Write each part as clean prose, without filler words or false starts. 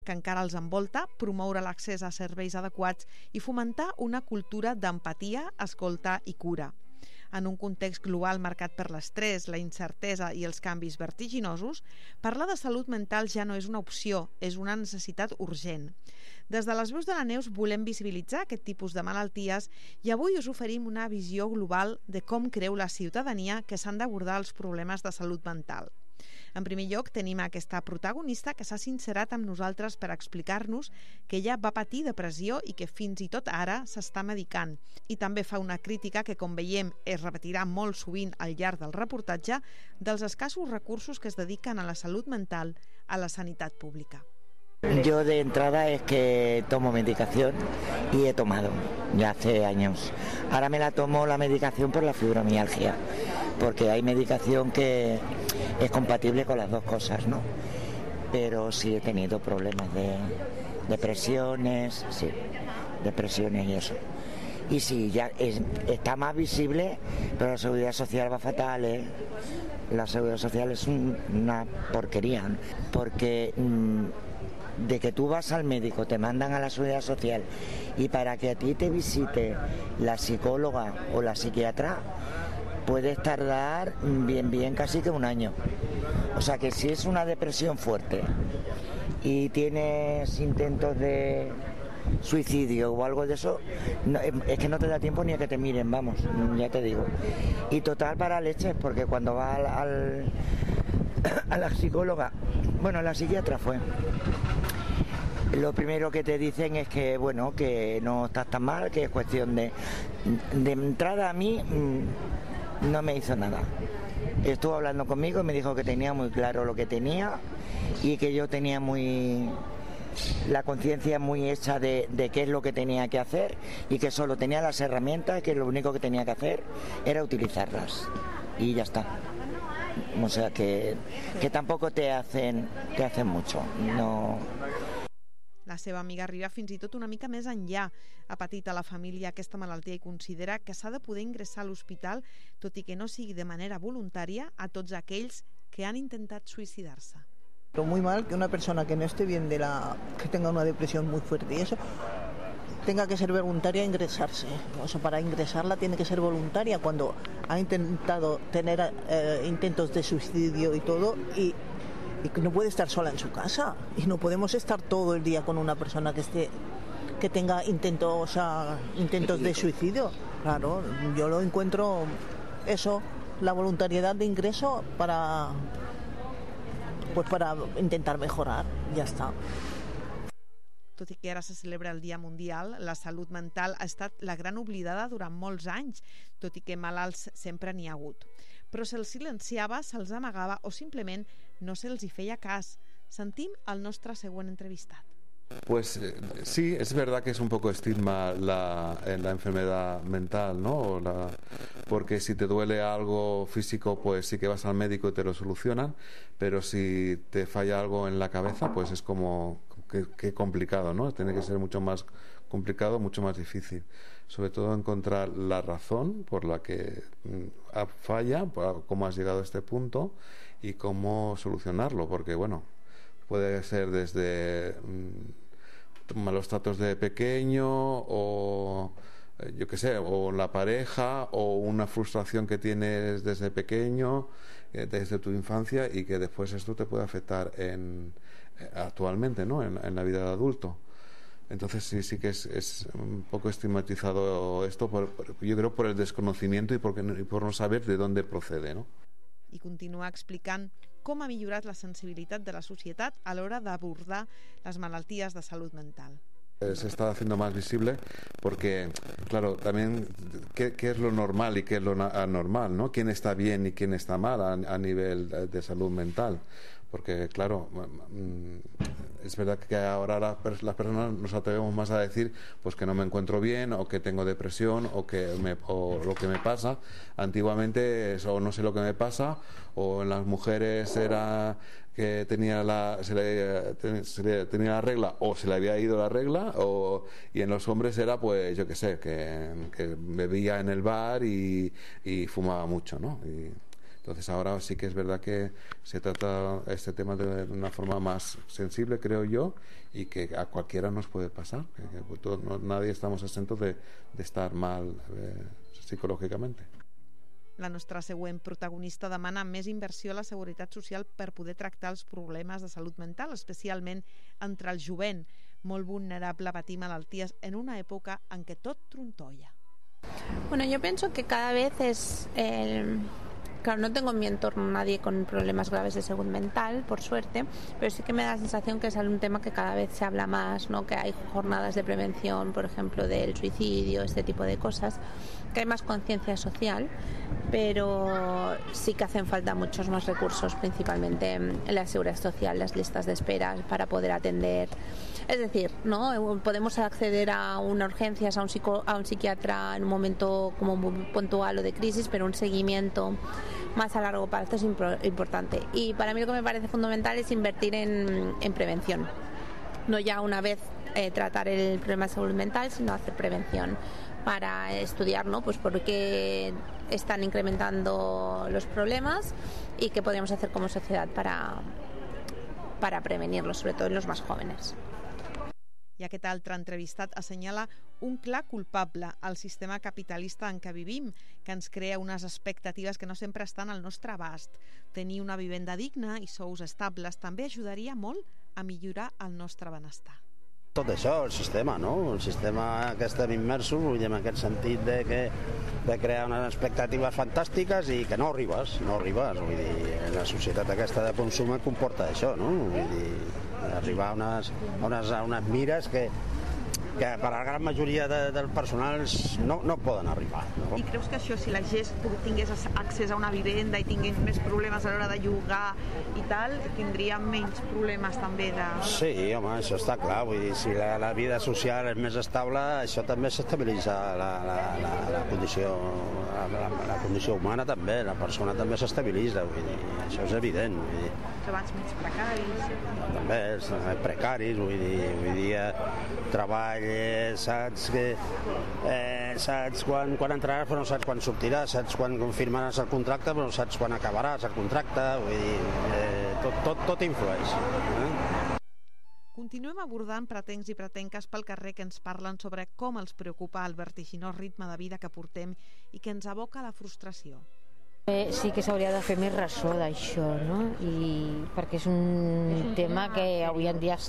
que encara els envolta, promoure l'accés a serveis adequats i fomentar una cultura d'empatia, escolta i cura. En un context global marcat per l'estrès, la incertesa i els canvis vertiginosos, parlar de salut mental ja no és una opció, és una necessitat urgent. Des de les Veus de la Neus volem visibilitzar aquest tipus de malalties i avui us oferim una visió global de com creu la ciutadania que s'han d'abordar els problemes de salut mental. En primer lloc, tenim aquesta protagonista que s'ha sincerat amb nosaltres per explicar-nos que ella va patir depressió i que fins i tot ara s'està medicant. I també fa una crítica que, com veiem, es repetirà molt sovint al llarg del reportatge dels escassos recursos que es dediquen a la salut mental a la sanitat pública. Yo de entrada es que tomo medicación y he tomado ya hace años. Ahora me la tomo la medicación por la fibromialgia, porque hay medicación que es compatible con las dos cosas, ¿no? Pero sí he tenido problemas de depresiones, sí, depresiones y eso. Y sí, ya está más visible, pero la seguridad social va fatal, ¿eh? La seguridad social es una porquería, ¿no? Porque de que tú vas al médico, te mandan a la seguridad social y para que a ti te visite la psicóloga o la psiquiatra puedes tardar bien casi que un año. O sea que si es una depresión fuerte y tienes intentos de suicidio o algo de eso, no, es que no te da tiempo ni a que te miren, vamos, ya te digo. Y total para leches, porque cuando vas a la psicóloga, bueno, la psiquiatra fue, lo primero que te dicen es que, bueno, que no estás tan mal, que es cuestión de entrada a mí no me hizo nada. Estuvo hablando conmigo y me dijo que tenía muy claro lo que tenía y que yo tenía la conciencia muy hecha de qué es lo que tenía que hacer y que solo tenía las herramientas, que lo único que tenía que hacer era utilizarlas y ya está. O sea que tampoco te hacen mucho, no. La seva amiga arriba fins i tot una mica més enllà. Ha patit a la família aquesta malaltia i considera que s'ha de poder ingressar a l'hospital, tot i que no sigui de manera voluntària, a tots aquells que han intentat suïcidar-se. Pero muy mal que una persona que no esté bien que tenga una depresión muy fuerte y eso, tenga que ser voluntaria a ingresarse. O sea, para ingresarla tiene que ser voluntaria cuando ha intentado tener intentos de suicidio y todo y que no puede estar sola en su casa y no podemos estar todo el día con una persona que tenga intentos de suicidio. Claro, yo lo encuentro eso, la voluntariedad de ingreso para intentar mejorar, ya está. Tot i que ara se celebra el Dia Mundial, la salut mental ha estat la gran oblidada durant molts anys, tot i que malalts sempre n'hi ha hagut. Però se'ls silenciava, se'ls amagava o simplement no se'ls hi feia cas. Sentim el nostre següent entrevistat. Pues sí, es verdad que es un poco estigma la enfermedad mental, ¿no? Porque si te duele algo físico, pues sí que vas al médico y te lo solucionan, pero si te falla algo en la cabeza, pues es como que complicado, ¿no? Tiene que ser mucho más complicado, mucho más difícil. Sobre todo encontrar la razón por la que falla, cómo has llegado a este punto y cómo solucionarlo, porque bueno, puede ser desde malos tratos de pequeño o yo qué sé, o la pareja o una frustración que tienes desde pequeño, desde tu infancia y que después esto te puede afectar actualmente, ¿no? En la vida de adulto. Entonces sí que es un poco estigmatizado esto, yo creo por el desconocimiento y por no saber de dónde procede, ¿no? I continua explicant com ha millorat la sensibilitat de la societat a l'hora d'abordar les malalties de salut mental. Se está haciendo más visible porque, claro, también qué es lo normal y qué es lo anormal, ¿no? Quién está bien y quién está mal a nivel de salud mental. Porque, claro, es verdad que ahora las personas nos atrevemos más a decir pues que no me encuentro bien o que tengo depresión o lo que me pasa. Antiguamente o no sé lo que me pasa, o en las mujeres era que tenía tenía la regla o se le había ido la regla, y en los hombres era pues yo qué sé, que bebía en el bar y fumaba mucho, ¿no? Entonces ahora sí que es verdad que se trata este tema de una forma más sensible, creo yo, y que a cualquiera nos puede pasar. Nadie estamos exentos de estar mal psicològicament. La nostra següent protagonista demana més inversió a la seguretat social per poder tractar els problemes de salut mental, especialment entre el jovent, molt vulnerable a patir malalties en una època en què tot trontolla. Bueno, yo pienso que cada vez es... Claro, no tengo en mi entorno nadie con problemas graves de salud mental, por suerte, pero sí que me da la sensación que es un tema que cada vez se habla más, ¿no? Que hay jornadas de prevención, por ejemplo, del suicidio, este tipo de cosas, que hay más conciencia social, pero sí que hacen falta muchos más recursos, principalmente en la seguridad social, las listas de espera para poder atender. Es decir, ¿no? Podemos acceder a una urgencias, a un psiquiatra en un momento como muy puntual o de crisis, pero un seguimiento más a largo plazo es importante. Y para mí lo que me parece fundamental es invertir en prevención. No ya una vez tratar el problema de salud mental, sino hacer prevención para estudiar, ¿no? Pues por qué están incrementando los problemas y qué podríamos hacer como sociedad para prevenirlos, sobre todo en los más jóvenes. I aquest altre entrevistat assenyala un clar culpable al sistema capitalista en què vivim, que ens crea unes expectatives que no sempre estan al nostre abast. Tenir una vivenda digna i sous estables també ajudaria molt a millorar el nostre benestar. Tot això, el sistema, no? El sistema que estem immersos, vull dir, en aquest sentit de crear unes expectatives fantàstiques i que no arribes, vull dir, la societat aquesta de consum comporta això, no? Vull dir, arribar a unes mires que per a la gran majoria del personal no poden arribar. No? I creus que això, si la gent tingués accés a una vivenda i tingués més problemes a l'hora de llogar i tal, tindríem menys problemes també de... Sí, home, això està clar. Vull dir, si la vida social és més estable, això també s'estabilitza la condició humana també, la persona també s'estabilitza, vull dir, això és evident. Vull dir. Treballs menys precaris. També, precaris, vull dir, treball, saps quan entraràs però no saps quan sortiràs, saps quan confirmaràs el contracte però no saps quan acabaràs el contracte, vull dir, tot influeix. Continuem abordant pretencs i pretenques pel carrer que ens parlen sobre com els preocupa el vertiginós ritme de vida que portem i que ens aboca a la frustració. Sí que s'hauria de fer més ressò d'això, no? Perquè és un tema que avui en dia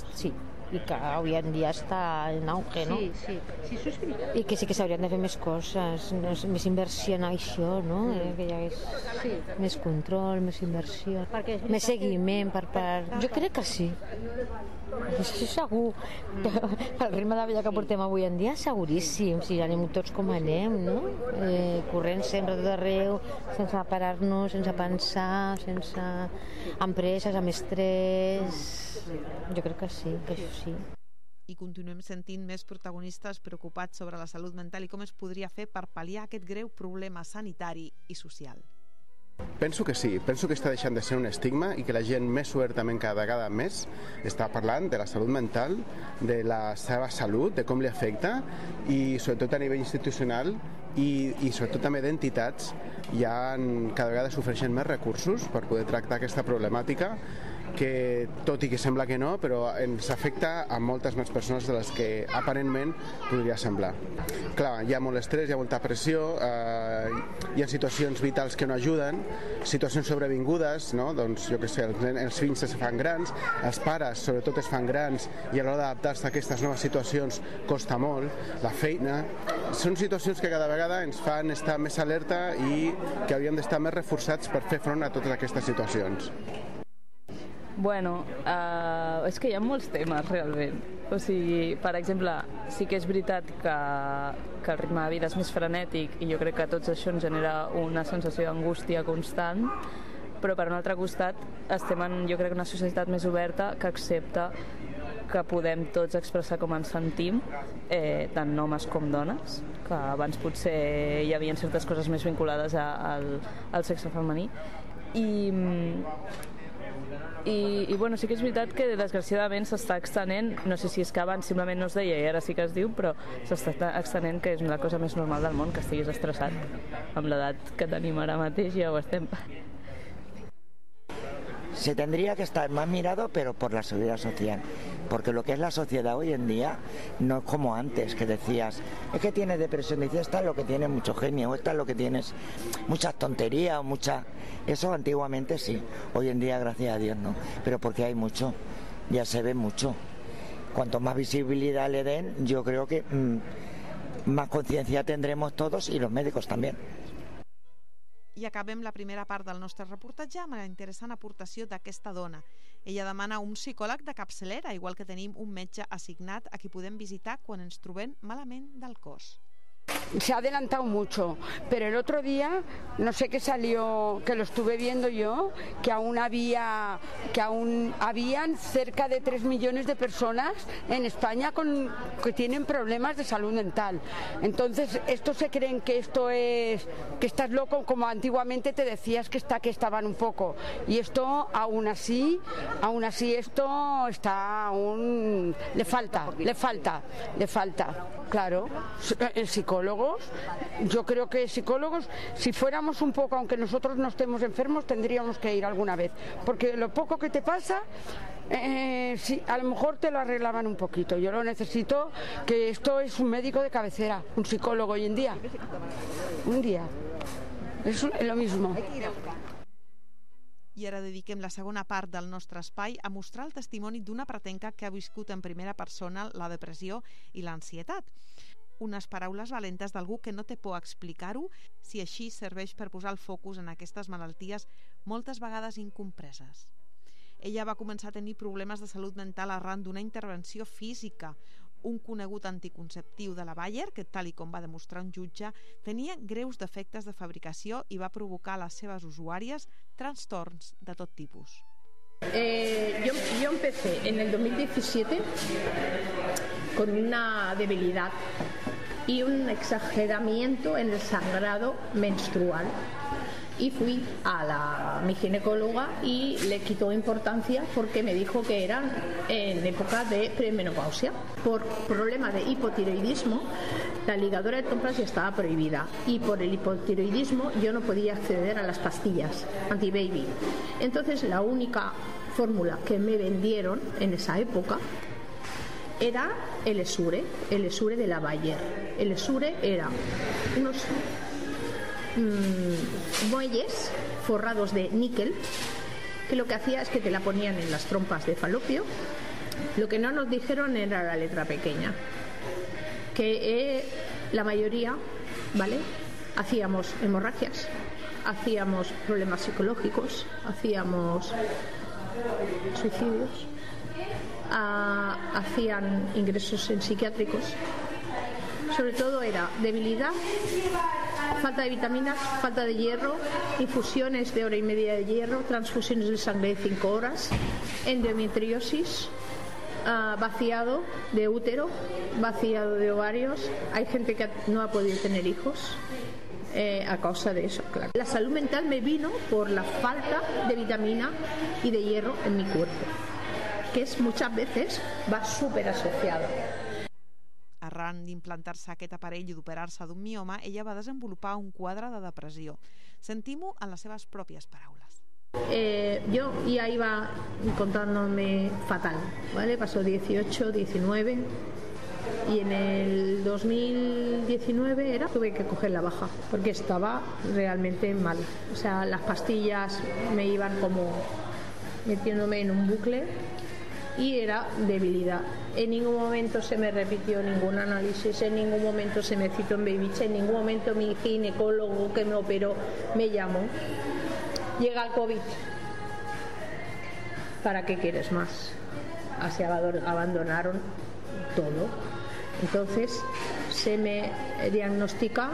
està en auge, no? Sí, això és veritat. I que sí que s'haurien de fer més coses, més inversió en això, no? Que hi hagués més control, més inversió, més seguiment per part... Jo crec que sí. Això segur. El ritme de vida que portem avui en dia, seguríssim. Si anem tots com anem, no? Corrent sempre tot arreu, sense parar-nos, sense pensar, sense empreses, amb estrès... Jo crec que sí, que això sí. I continuem sentint més protagonistes preocupats sobre la salut mental i com es podria fer per pal·liar aquest greu problema sanitari i social. Penso que sí, penso que està deixant de ser un estigma i que la gent més obertament cada vegada més està parlant de la salut mental, de la seva salut, de com li afecta i sobretot a nivell institucional i sobretot també d'entitats cada vegada s'ofereixen més recursos per poder tractar aquesta problemàtica que, tot i que sembla que no, però ens afecta a moltes més persones de les que aparentment podria semblar. Clar, hi ha molt estrès, hi ha molta pressió, hi ha situacions vitals que no ajuden, situacions sobrevingudes, no? Doncs, jo què sé, els fills es fan grans, els pares sobretot es fan grans i a l'hora d'adaptar-se a aquestes noves situacions costa molt, la feina... Són situacions que cada vegada ens fan estar més alerta i que hauríem d'estar més reforçats per fer front a totes aquestes situacions. Bueno, és que hi ha molts temes realment. O sigui, per exemple, sí que és veritat que el ritme de vida és més frenètic i jo crec que tot això ens genera una sensació d'angústia constant, però per un altre costat estem en, jo crec, una societat més oberta que accepta que podem tots expressar com ens sentim, tant homes com dones, que abans potser hi havia certes coses més vinculades al sexe femení. I bueno, sí que és veritat que desgraciadament s'està extenent, no sé si és que abans simplement no es deia i ara sí que es diu, però s'està extenent que és la cosa més normal del món que estiguis estressat. Amb l'edat que tenim ara mateix ja ho estem Se tendría que estar más mirado, pero por la seguridad social, porque lo que es la sociedad hoy en día no es como antes, que decías, es que tienes depresión, decías, esta es lo que tienes mucho genio, o esta es lo que tienes muchas tonterías, o muchas... Eso antiguamente sí, hoy en día gracias a Dios no, pero porque hay mucho, ya se ve mucho. Cuanto más visibilidad le den, yo creo que más conciencia tendremos todos i los médicos també. I acabem la primera part del nostre reportatge amb la interessant aportació d'aquesta dona. Ella demana un psicòleg de capçalera, igual que tenim un metge assignat a qui podem visitar quan ens trobem malament del cos. Se ha adelantado mucho, pero el otro día, no sé qué salió, que lo estuve viendo yo, que aún habían cerca de 3 millones de personas en España que tienen problemas de salud mental. Entonces, estos se creen que esto es, que estás loco, como antiguamente te decías que estaban un poco. Y esto, aún así esto está aún, le falta, claro. Psicólogos, yo creo que psicólogos, si fuéramos un poco, aunque nosotros no estemos enfermos, tendríamos que ir alguna vez, porque lo poco que te pasa, sí, a lo mejor te lo arreglaban un poquito. Yo lo necesito, que esto es un médico de cabecera, un psicólogo hoy en día. Un día. Es lo mismo. I ara dediquem la segona part del nostre espai a mostrar el testimoni d'una pretenca que ha viscut en primera persona la depressió i l'ansietat. Unes paraules valentes d'algú que no té por a explicar-ho, si així serveix per posar el focus en aquestes malalties moltes vegades incompreses. Ella va començar a tenir problemes de salut mental arran d'una intervenció física. Un conegut anticonceptiu de la Bayer, que tal i com va demostrar un jutge, tenia greus defectes de fabricació i va provocar a les seves usuàries trastorns de tot tipus. Yo empecé en el 2017 con una debilidad y un exageramiento en el sangrado menstrual. Y fui a mi ginecóloga y le quitó importancia porque me dijo que eran en época de premenopausia. Por problema de hipotiroidismo, la ligadura de trompas ya estaba prohibida y por el hipotiroidismo yo no podía acceder a las pastillas anti-baby. Entonces la única fórmula que me vendieron en esa época era el Essure de la Bayer. El Essure era unos muelles forrados de níquel que lo que hacía es que te la ponían en las trompas de falopio. Lo que no nos dijeron era la letra pequeña, que la mayoría, ¿vale?, hacíamos hemorragias, hacíamos problemas psicológicos, hacíamos suicidios, hacían ingresos en psiquiátricos. Sobre todo era debilidad, falta de vitaminas, falta de hierro, infusiones de hora y media de hierro, transfusiones de sangre de 5 horas, endometriosis, vaciado de útero, vaciado de ovarios. Hay gente que no ha podido tener hijos a causa de eso, claro. La salud mental me vino por la falta de vitamina y de hierro en mi cuerpo, que muchas veces va súper asociado. Arran d'implantar-se aquest aparell i d'operar-se d'un mioma, ella va desenvolupar un quadre de depressió. Sentim-ho en les seves pròpies paraules. Yo ya iba encontrándome fatal, ¿vale? Pasó 18, 19 y en el 2019 tuve que coger la baja porque estaba realmente mal. O sea, las pastillas me iban como metiéndome en un bucle y era debilidad. En ningún momento se me repitió ningún análisis, en ningún momento se me citó en Baby, en ningún momento mi ginecólogo que me operó me llamó. Llega el COVID. ¿Para qué quieres más? Así abandonaron todo. Entonces se me diagnostica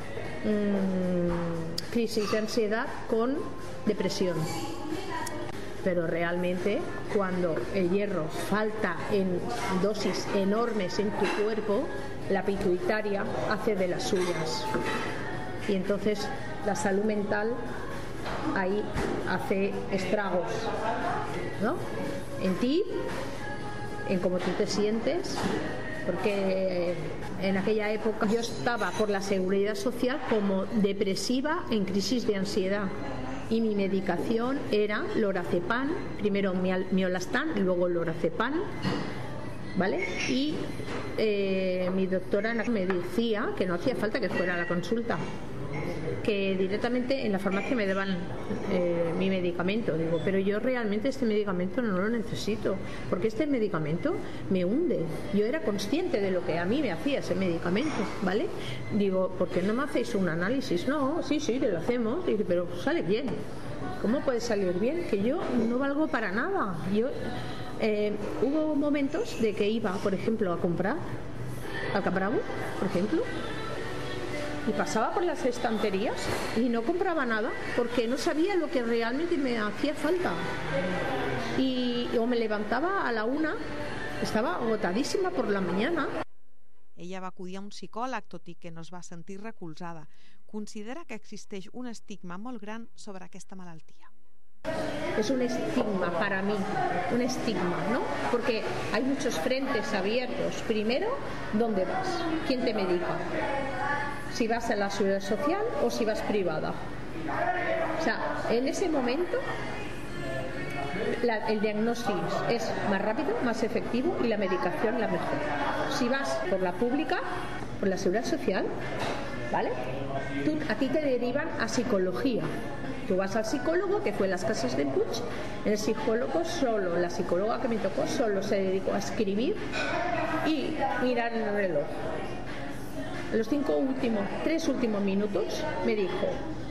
crisis de ansiedad con depresión. Pero realmente cuando el hierro falta en dosis enormes en tu cuerpo, la pituitaria hace de las suyas. Y entonces la salud mental ahí hace estragos, ¿no? En ti, en cómo tú te sientes, porque en aquella época yo estaba por la seguridad social como depresiva en crisis de ansiedad. y mi medicación era lorazepam, primero miolastán y luego lorazepam, ¿vale? Y mi doctora me decía que no hacía falta que fuera a la consulta, que directamente en la farmacia me daban mi medicamento. Digo, pero yo realmente este medicamento no lo necesito, porque este medicamento me hunde. Yo era consciente de lo que a mí me hacía ese medicamento, ¿vale? Digo, ¿por qué no me hacéis un análisis? No, sí, lo hacemos. Dice, pero sale bien. ¿Cómo puede salir bien? Que yo no valgo para nada. Hubo momentos de que iba, por ejemplo, a comprar al Capravo, por ejemplo, y pasaba por las estanterías y no compraba nada porque no sabía lo que realmente me hacía falta. O me levantaba a la 1, estava agotadíssima por la mañana. Ella va acudir a un psicòleg, tot i que no es va sentir recolzada. Considera que existeix un estigma molt gran sobre aquesta malaltia. Es un estigma para mí, un estigma, ¿no? Porque hay muchos frentes abiertos. Primero, ¿dónde vas? ¿Quién te medica? Si vas a la seguridad social o si vas privada. O sea, en ese momento el diagnóstico es más rápido, más efectivo y la medicación la mejor. Si vas por la pública, por la seguridad social, ¿vale? A ti te derivan a psicología. Tú vas al psicólogo, que fue en las casas de Puig. El psicólogo la psicóloga que me tocó solo se dedicó a escribir y mirar el reloj. En los 3 últimos minutos me dijo,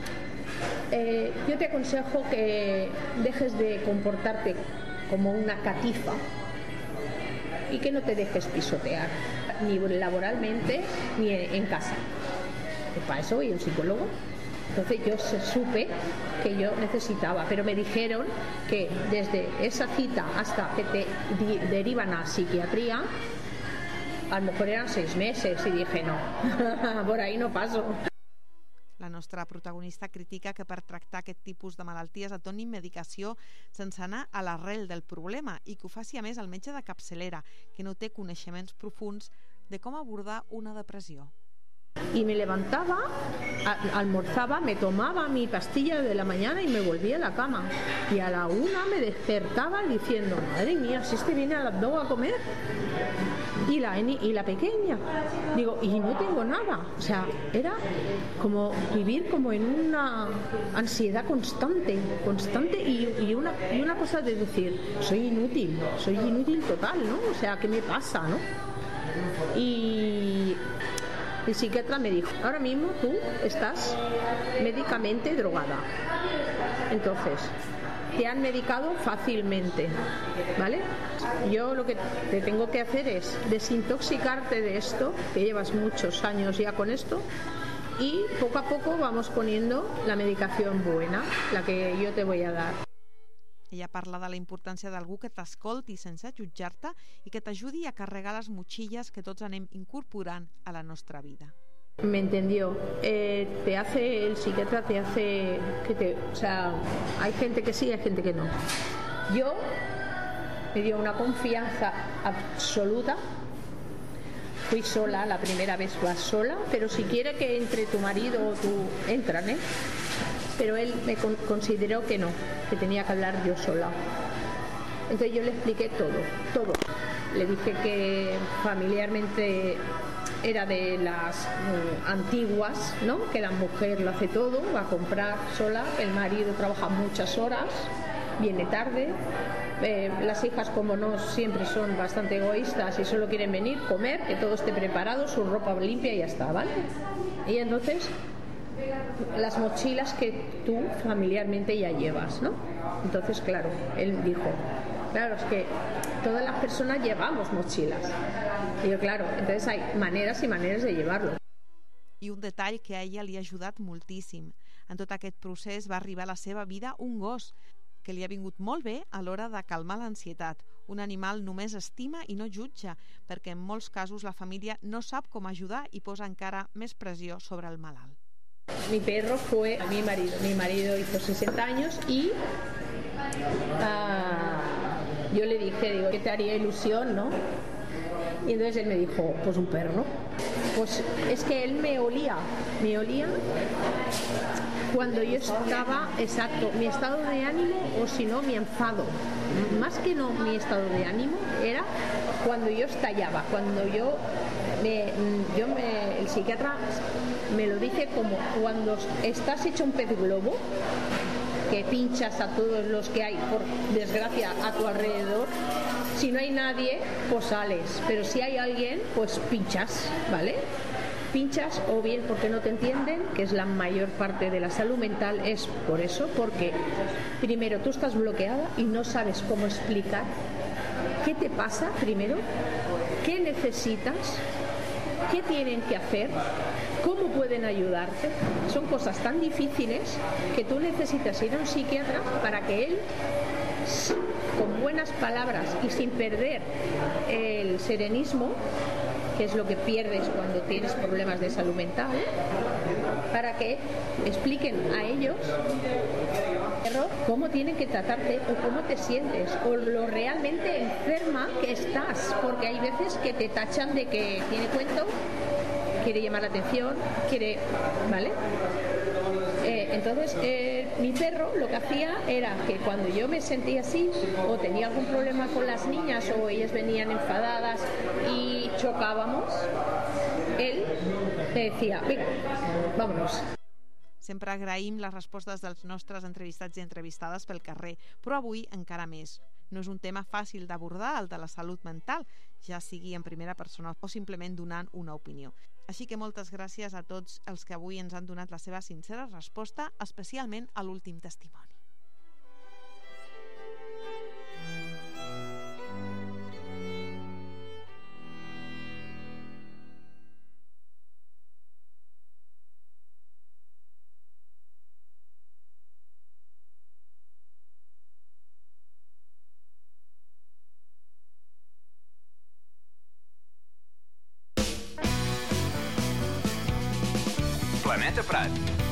yo te aconsejo que dejes de comportarte como una catifa y que no te dejes pisotear, ni laboralmente ni en casa. Pues para eso voy a un psicólogo. Entonces yo supe que yo necesitaba, pero me dijeron que desde esa cita hasta que te derivan a psiquiatría, a lo mejor eran 6 meses, y dije no, por ahí no paso. La nostra protagonista critica que per tractar aquest tipus de malalties et donin medicació sense anar a l'arrel del problema i que ho faci a més el metge de capçalera, que no té coneixements profuns de com abordar una depressió. Y me levantaba, almorzaba, me tomaba mi pastilla de la mañana y me volvía a la cama. Y a la 1 me despertaba diciendo, madre mía, si este viene a las 2 a comer. Y la pequeña. Digo, y no tengo nada. O sea, era como vivir como en una ansiedad constante y una cosa de decir, soy inútil total, ¿no? O sea, ¿qué me pasa, no? Y el psiquiatra me dijo, ahora mismo tú estás médicamente drogada. Entonces, te han medicado fácilmente, ¿vale? Yo lo que te tengo que hacer es desintoxicarte de esto, que llevas muchos años ya con esto, y poco a poco vamos poniendo la medicación buena, la que yo te voy a dar. Ella parla de la importància d'algú que t'escolti sense jutjar-te i que t'ajudi a carregar les motxilles que tots anem incorporant a la nostra vida. Me entendió. El psiquiatra te hace o sea, hay gente que sí, hay gente que no. Yo me dio una confianza absoluta. Fui sola, la primera vez vas sola, pero si quiere que entre tu marido o tú, entran, ¿eh? Pero él me consideró que no, que tenía que hablar yo sola. Entonces yo le expliqué todo. Le dije que familiarmente era de las antiguas, ¿no? Que la mujer lo hace todo, va a comprar sola, el marido trabaja muchas horas, viene tarde, las hijas, como no, siempre son bastante egoístas y solo quieren venir, comer, que todo esté preparado, su ropa limpia y ya está, ¿vale? Y entonces las mochilas que tú familiarmente ya llevas, ¿no? Entonces, claro, él dijo, claro, es que todas las personas llevamos mochilas. Y yo, claro, entonces hay maneras y maneras de llevarlo. I un detall que a ella li ha ajudat moltíssim. En tot aquest procés va arribar a la seva vida un gos, que li ha vingut molt bé a l'hora de calmar l'ansietat. Un animal només estima i no jutja, perquè en molts casos la família no sap com ajudar i posa encara més pressió sobre el malalt. Mi perro fue a mi marido. Mi marido hizo 60 años y yo le dije, digo, ¿qué te haría ilusión, no? Y entonces él me dijo, pues un perro, ¿no? Pues es que él me olía cuando yo estaba, exacto, mi estado de ánimo o si no mi enfado. Más que no mi estado de ánimo, era cuando yo estallaba, cuando el psiquiatra me lo dice como cuando estás hecho un pez globo, que pinchas a todos los que hay, por desgracia, a tu alrededor. Si no hay nadie, pues sales, pero si hay alguien, pues pinchas, ¿vale? Pinchas, o bien porque no te entienden, que es la mayor parte de la salud mental, es por eso, porque primero tú estás bloqueada y no sabes cómo explicar qué te pasa primero, qué necesitas, qué tienen que hacer, cómo pueden ayudarte. Son cosas tan difíciles que tú necesitas ir a un psiquiatra para que él, con buenas palabras y sin perder el serenismo, que es lo que pierdes cuando tienes problemas de salud mental, para que expliquen a ellos cómo tienen que tratarte o cómo te sientes o lo realmente enferma que estás, porque hay veces que te tachan de que tiene cuento, quiere llamar la atención, ¿vale? Entonces mi perro lo que hacía era que cuando yo me sentía así o tenía algún problema con las niñas o ellas venían enfadadas y chocábamos, él me decía, venga, vámonos. Sempre agraïm les respostes dels nostres entrevistats i entrevistades pel carrer, però avui encara més. No és un tema fàcil d'abordar, el de la salut mental, ja sigui en primera persona o simplement donant una opinió. Així que moltes gràcies a tots els que avui ens han donat la seva sincera resposta, especialment a l'últim testimoni. Planeta Prat.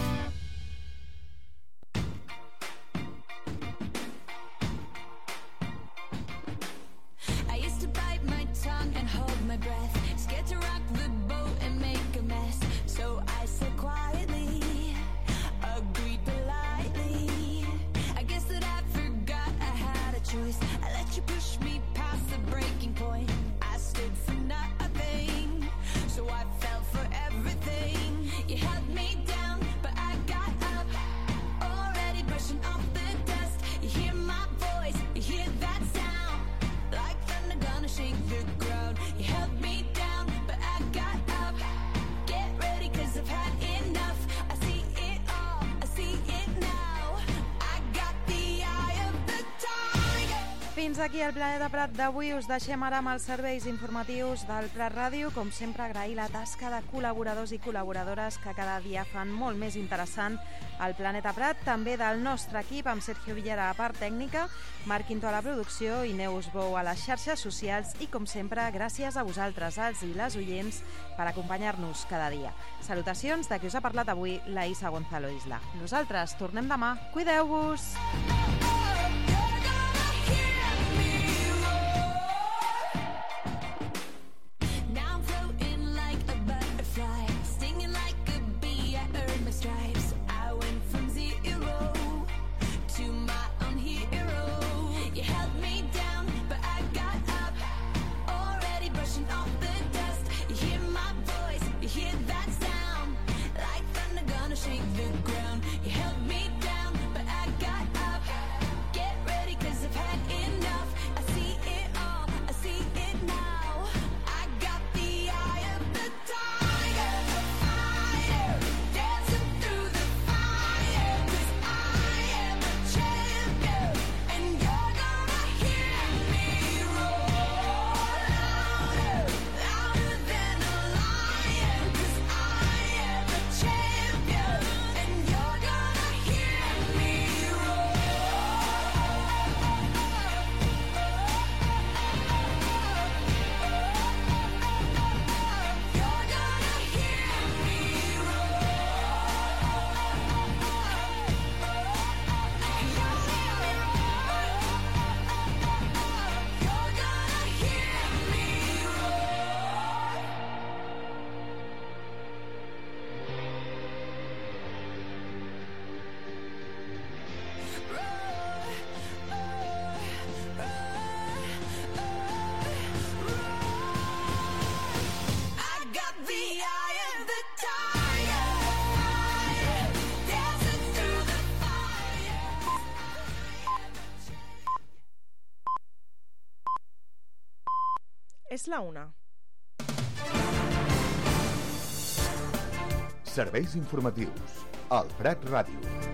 Fins aquí el Planeta Prat d'avui. Us deixem ara amb els serveis informatius del Prat Ràdio. Com sempre, agrair la tasca de col·laboradors i col·laboradores que cada dia fan molt més interessant el Planeta Prat. També del nostre equip, amb Sergio Villera a la part tècnica, Marc Quinto a la producció i Neus Bou a les xarxes socials. I, com sempre, gràcies a vosaltres, els i les oients, per acompanyar-nos cada dia. Salutacions de qui us ha parlat avui, la Isa Gonzalo Isla. Nosaltres tornem demà. Cuideu-vos! És la 1. Serveis informatius al Prat Ràdio.